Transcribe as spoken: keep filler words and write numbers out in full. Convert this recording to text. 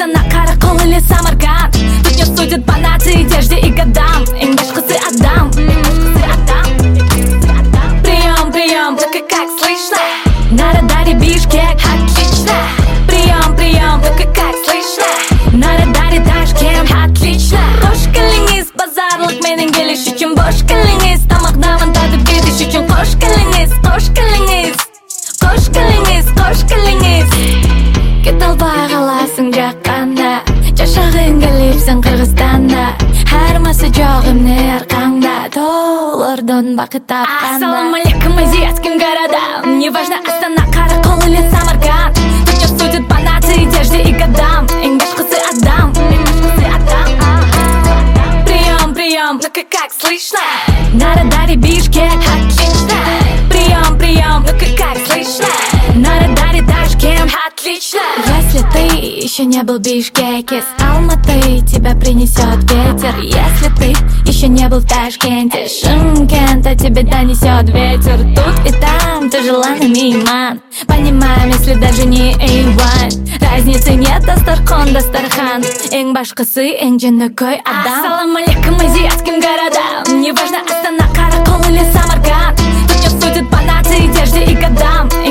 Астана, Каракол или Самарканд. Тут не судят по нации, одежде и годам. Эң башкысы адам. Прием, прием, только как слышно? На радаре Бишкек, отлично. Прием, прием, только как слышно? На радаре Ташкент, отлично. Хош келиңиз, базарлык менен келиш үчүн бош келиңиз. Тамактабын татып кетиш үчүн кош келиңиз, кош келиңиз. Кош келиңиз, кош келиңиз. Кете албай каласың жакканда, жашагың келипсиң Кыргызстанда. Хармасы жок эмне аркаңда, тоолордон бакыт тапканда. Ассалам алейкум азиатским городам. Неважно, Астана, Каракол или Самарканд. Тут не судят по нации, одежде и годам. Эң башкысы адам. Прием, прием, ну-ка как слышно? На радаре Бишкек, отлично. Прием, прием, ну-ка как слышно? На радаре Ташкент, отлично. Если ты еще не был в Бишкеке, с Алматы тебя принесет ветер. Если ты еще не был в Ташкенте, Шымкента тебе донесет ветер. Тут и там ты желанный мейман. Понимаем, если даже не эй один. Разницы нет, Дастархон, Дастархан. Эң башкысы, эң жөнөкөй адам. Ассалам алейкум азиатским городам. Неважно, Астана, Каракол или Самарканд. Тут не судят по нации, одежде и годам.